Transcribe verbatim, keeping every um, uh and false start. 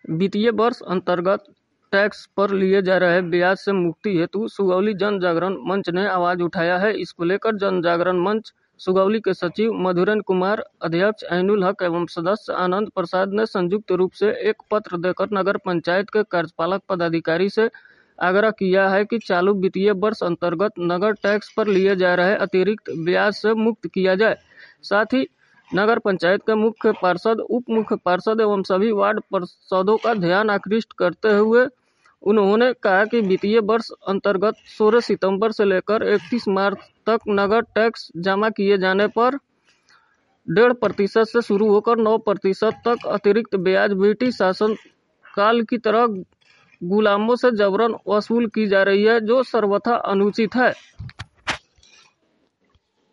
वित्तीय वर्ष अंतर्गत टैक्स पर लिए जा रहे ब्याज से मुक्ति हेतु सुगौली जन जागरण मंच ने आवाज उठाया है। इसको लेकर जन जागरण मंच सुगौली के सचिव मधुरेंद्र कुमार, अध्यक्ष ऐनुल हक एवं सदस्य आनंद प्रसाद ने संयुक्त रूप से एक पत्र देकर नगर पंचायत के कार्यपालक पदाधिकारी से आग्रह किया है कि चालू वित्तीय वर्ष अंतर्गत नगर टैक्स पर लिए जा रहे अतिरिक्त ब्याज से मुक्त किया जाए। साथ ही नगर पंचायत के मुख्य पार्षद, उप मुख्य पार्षद एवं सभी वार्ड पार्षदों का ध्यान आकृष्ट करते हुए उन्होंने कहा कि वित्तीय वर्ष अंतर्गत सोलह सितंबर से लेकर इकतीस मार्च तक नगर टैक्स जमा किए जाने पर डेढ़ प्रतिशत से शुरू होकर नौ प्रतिशत तक अतिरिक्त ब्याज ब्रिटिश शासन काल की तरह गुलामों से जबरन वसूल की जा रही है, जो सर्वथा अनुचित है।